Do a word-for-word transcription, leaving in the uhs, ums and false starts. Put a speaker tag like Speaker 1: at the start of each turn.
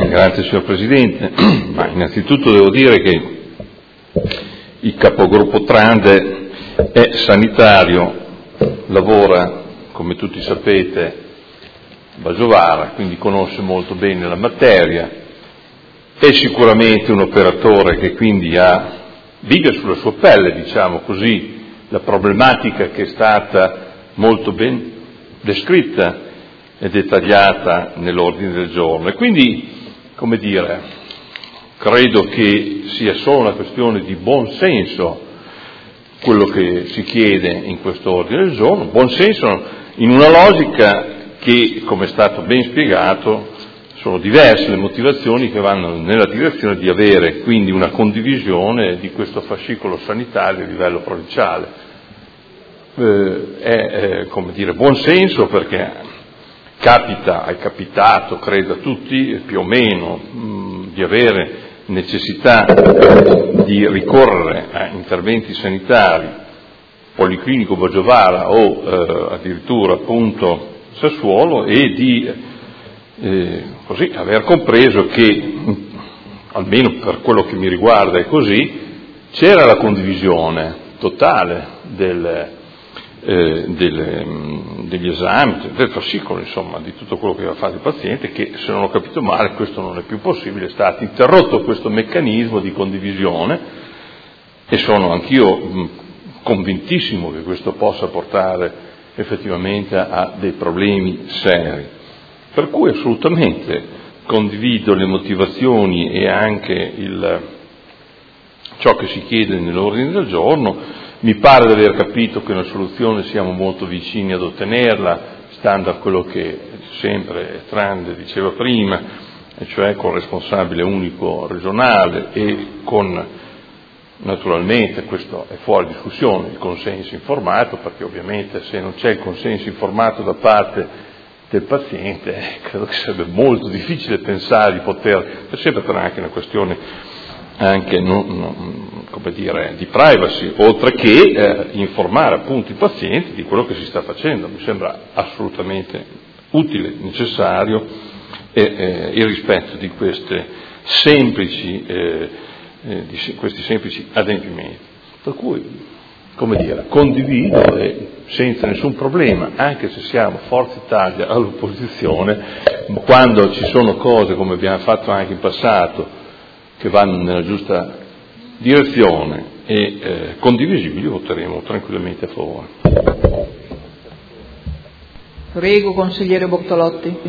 Speaker 1: grazie signor Presidente. Ma innanzitutto devo dire che il capogruppo Trande è sanitario, lavora, come tutti sapete, a Bagiovara, quindi conosce molto bene la materia, è sicuramente un operatore che quindi ha, vive sulla sua pelle, diciamo così, la problematica che è stata molto ben descritta e dettagliata nell'ordine del giorno. E quindi, come dire, credo che sia solo una questione di buon senso quello che si chiede in questo ordine del giorno, buon senso in una logica che, come è stato ben spiegato, sono diverse le motivazioni che vanno nella direzione di avere quindi una condivisione di questo fascicolo sanitario a livello provinciale. Eh, è, eh, come dire, buon senso perché capita, è capitato, credo a tutti, più o meno, mh, di avere necessità di ricorrere a interventi sanitari, Policlinico Bagiovara o eh, addirittura appunto Sassuolo, e di eh, così aver compreso che, almeno per quello che mi riguarda è così, c'era la condivisione totale del Eh, delle, degli esami, del fascicolo, insomma, di tutto quello che aveva fatto il paziente, che, se non ho capito male, questo non è più possibile, è stato interrotto questo meccanismo di condivisione, e sono anch'io mh, convintissimo che questo possa portare effettivamente a, a dei problemi seri. Per cui assolutamente condivido le motivazioni e anche il, ciò che si chiede nell'ordine del giorno. Mi pare di aver capito che una soluzione siamo molto vicini ad ottenerla, stando a quello che sempre Trande diceva prima, e cioè con responsabile unico regionale e con, naturalmente, questo è fuori discussione, il consenso informato, perché ovviamente se non c'è il consenso informato da parte del paziente, credo che sarebbe molto difficile pensare di poter, per sempre per anche una questione anche non, non, come dire, di privacy, oltre che eh, informare appunto i pazienti di quello che si sta facendo. Mi sembra assolutamente utile, necessario, e eh, il rispetto di queste semplici, eh, eh, di questi semplici adempimenti. Per cui, come dire, condivido e senza nessun problema, anche se siamo Forza Italia all'opposizione, quando ci sono cose, come abbiamo fatto anche in passato, che vanno nella giusta direzione e eh, condivisibili, voteremo tranquillamente a favore.
Speaker 2: Prego, consigliere Bortolotti.